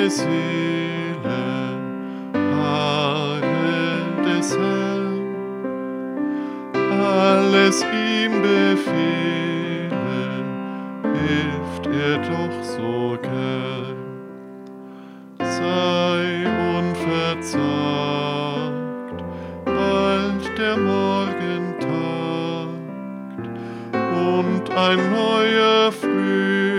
Seele, Heil des Herrn, alles ihm befehlen, hilft er doch so gern. Sei unverzagt, bald der Morgen tagt und ein neuer Frühling